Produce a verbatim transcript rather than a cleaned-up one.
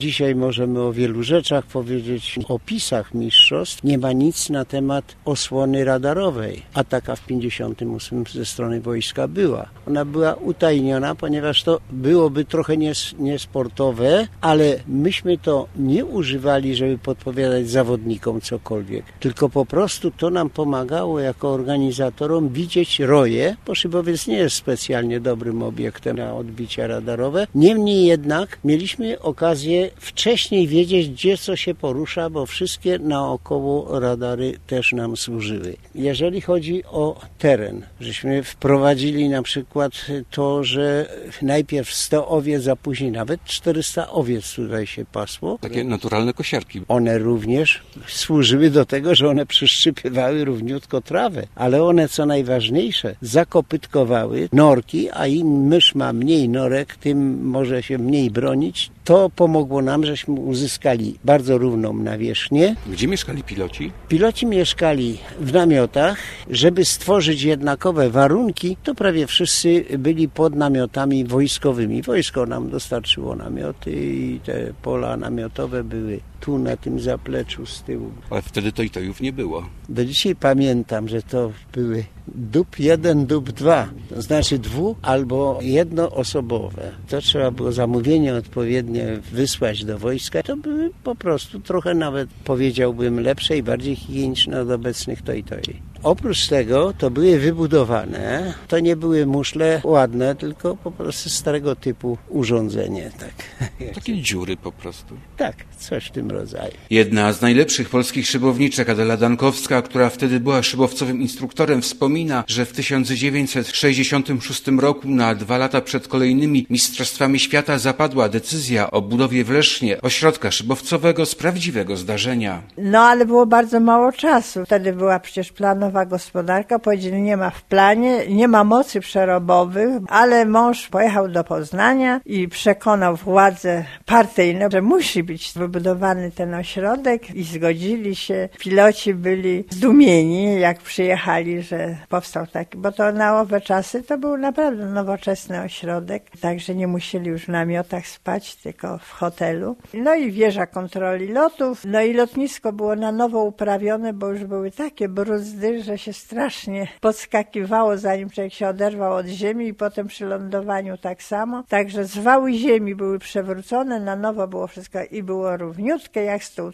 Dzisiaj możemy o wielu rzeczach powiedzieć. W opisach mistrzostw nie ma nic na temat osłony radarowej, a taka w pięćdziesiątym ósmym ze strony wojska była. Ona była utajniona, ponieważ to byłoby trochę nies- niesportowe, ale myśmy to nie używali, żeby podpowiadać zawodnikom cokolwiek, tylko po prostu to nam pomagało jako organizatorom widzieć roje, bo szybowiec nie jest specjalnie dobrym obiektem na odbicia radarowe. Niemniej jednak mieliśmy okazję wcześniej wiedzieć, gdzie co się porusza, bo wszystkie naokoło radary też nam służyły. Jeżeli chodzi o teren, żeśmy wprowadzili na przykład to, że najpierw sto owiec, a później nawet czterysta owiec tutaj się pasło. Takie naturalne kosiarki. One również służyły do tego, że one przyszczypywały równiutko trawę, ale one, co najważniejsze, zakopytkowały norki, a im mysz ma mniej norek, tym może się mniej bronić. To pomogło nam, żeśmy uzyskali bardzo równą nawierzchnię. Gdzie mieszkali piloci? Piloci mieszkali w namiotach. Żeby stworzyć jednakowe warunki, to prawie wszyscy byli pod namiotami wojskowymi. Wojsko nam dostarczyło namioty i te pola namiotowe były tu na tym zapleczu z tyłu. Ale wtedy to i to już nie było. Do dzisiaj pamiętam, że to były dób jeden, dób dwa, to znaczy dwu- albo jednoosobowe. To trzeba było zamówienie odpowiednie wysłać do wojska. To były po prostu trochę nawet, powiedziałbym, lepsze i bardziej higieniczne od obecnych to i to. Oprócz tego to były wybudowane, to nie były muszle ładne, tylko po prostu starego typu urządzenie. Tak. Takie dziury po prostu. Tak, coś w tym rodzaju. Jedna z najlepszych polskich szybowniczek, Adela Dankowska, która wtedy była szybowcowym instruktorem, wspomina, że w tysiąc dziewięćset sześćdziesiątym szóstym roku, na dwa lata przed kolejnymi Mistrzostwami Świata, zapadła decyzja o budowie w Lesznie ośrodka szybowcowego z prawdziwego zdarzenia. No ale było bardzo mało czasu. Wtedy była przecież planowa gospodarka. Powiedzieli, nie ma w planie, nie ma mocy przerobowych, ale mąż pojechał do Poznania i przekonał władze partyjne, że musi być wybudowany ten ośrodek i zgodzili się. Piloci byli zdumieni, jak przyjechali, że powstał taki, bo to na owe czasy to był naprawdę nowoczesny ośrodek, także nie musieli już w namiotach spać, tylko w hotelu. No i wieża kontroli lotów, no i lotnisko było na nowo uprawione, bo już były takie bruzdy, że się strasznie podskakiwało, zanim człowiek się oderwał od ziemi i potem przy lądowaniu tak samo. Także zwały ziemi były przewrócone, na nowo było wszystko i było równiutkie jak stół.